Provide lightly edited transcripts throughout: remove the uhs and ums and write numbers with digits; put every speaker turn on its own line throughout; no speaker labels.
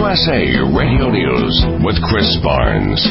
USA Radio News with Chris Barnes.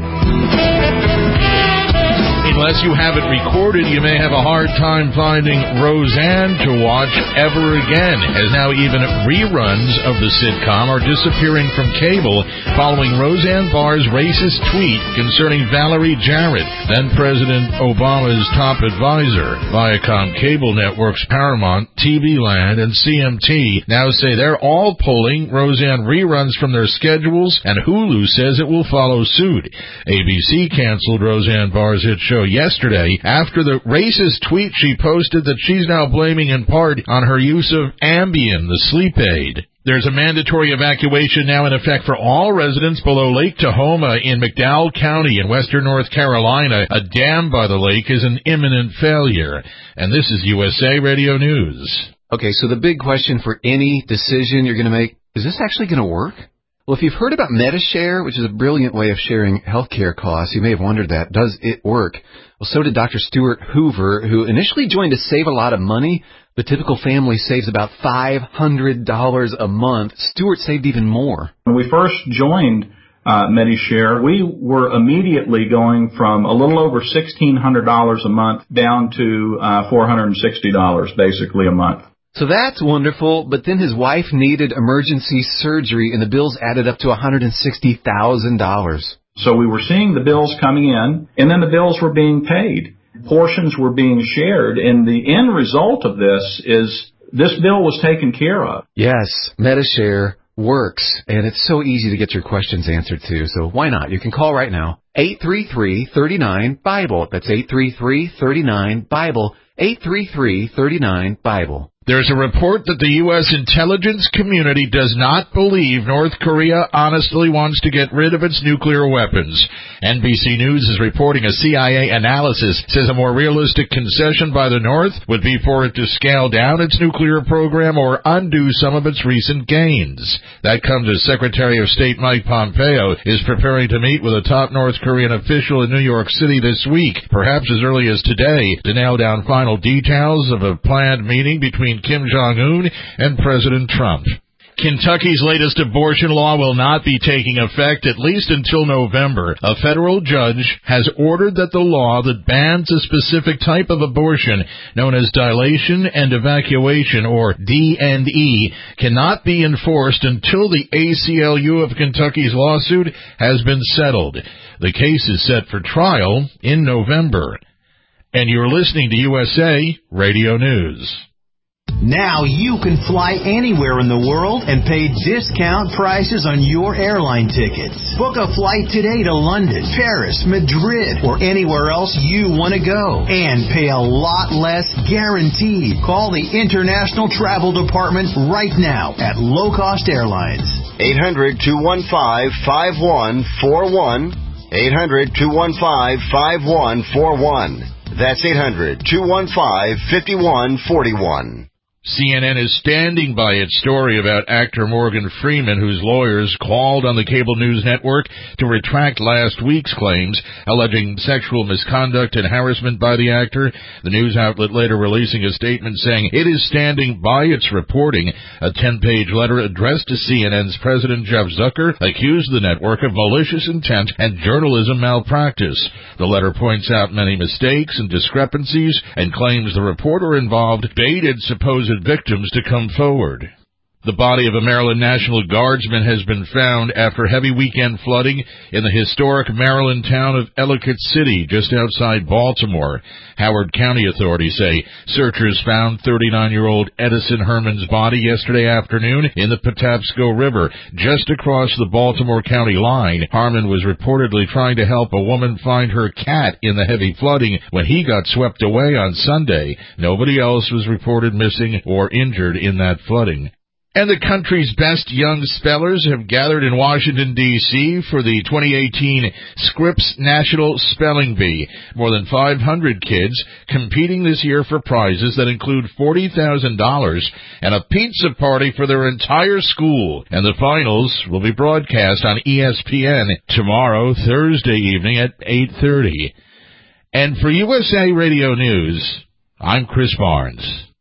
Unless you have it recorded, you may have a hard time finding Roseanne to watch ever again, as now even reruns of the sitcom are disappearing from cable following Roseanne Barr's racist tweet concerning Valerie Jarrett, then President Obama's top advisor. Viacom cable networks Paramount, TV Land, and CMT now say they're all pulling Roseanne reruns from their schedules, and Hulu says it will follow suit. ABC canceled Roseanne Barr's hit show yesterday after the racist tweet she posted that she's now blaming in part on her use of Ambien, the sleep aid. There's a mandatory evacuation now in effect for all residents below Lake Tahoma in McDowell County in western North Carolina. A dam by the lake is an imminent failure. And this is USA Radio News.
Okay, so the big question for any decision you're going to make, is this actually going to work? Well, if you've heard about Medi-Share, which is a brilliant way of sharing healthcare costs, you may have wondered that. Does it work? Well, so did Dr. Stuart Hoover, who initially joined to save a lot of money. The typical family saves about $500 a month. Stuart saved even more.
When we first joined Medi-Share, we were immediately going from a little over $1,600 a month down to $460 basically a month.
So that's wonderful, but then his wife needed emergency surgery, and the bills added up to $160,000.
So we were seeing the bills coming in, and then the bills were being paid. Portions were being shared, and the end result of this is this bill was taken care of.
Yes, Medi-Share works, and it's so easy to get your questions answered too, so why not? You can call right now, 833-39-BIBLE. That's 833-39-BIBLE, 833-39-BIBLE.
There's a report that the U.S. intelligence community does not believe North Korea honestly wants to get rid of its nuclear weapons. NBC News is reporting a CIA analysis says a more realistic concession by the North would be for it to scale down its nuclear program or undo some of its recent gains. That comes as Secretary of State Mike Pompeo is preparing to meet with a top North Korean official in New York City this week, perhaps as early as today, to nail down final details of a planned meeting between Kim Jong-un and President Trump. Kentucky's latest abortion law will not be taking effect at least until November. A federal judge has ordered that the law that bans a specific type of abortion, known as dilation and evacuation, or D&E, cannot be enforced until the ACLU of Kentucky's lawsuit has been settled. The case is set for trial in November. And you're listening to USA Radio News.
Now you can fly anywhere in the world and pay discount prices on your airline tickets. Book a flight today to London, Paris, Madrid, or anywhere else you want to go. And pay a lot less guaranteed. Call the International Travel Department right now at Low Cost Airlines.
800-215-5141. 800-215-5141. That's 800-215-5141.
CNN is standing by its story about actor Morgan Freeman, whose lawyers called on the cable news network to retract last week's claims alleging sexual misconduct and harassment by the actor. The news outlet later releasing a statement saying it is standing by its reporting. A 10-page letter addressed to CNN's president Jeff Zucker accused the network of malicious intent and journalism malpractice. The letter points out many mistakes and discrepancies and claims the reporter involved baited supposed victims to come forward. The body of a Maryland National Guardsman has been found after heavy weekend flooding in the historic Maryland town of Ellicott City, just outside Baltimore. Howard County authorities say searchers found 39-year-old Edison Herman's body yesterday afternoon in the Patapsco River, just across the Baltimore County line. Harmon was reportedly trying to help a woman find her cat in the heavy flooding when he got swept away on Sunday. Nobody else was reported missing or injured in that flooding. And the country's best young spellers have gathered in Washington, D.C. for the 2018 Scripps National Spelling Bee. More than 500 kids competing this year for prizes that include $40,000 and a pizza party for their entire school. And the finals will be broadcast on ESPN tomorrow, Thursday evening at 8:30. And for USA Radio News, I'm Chris Barnes.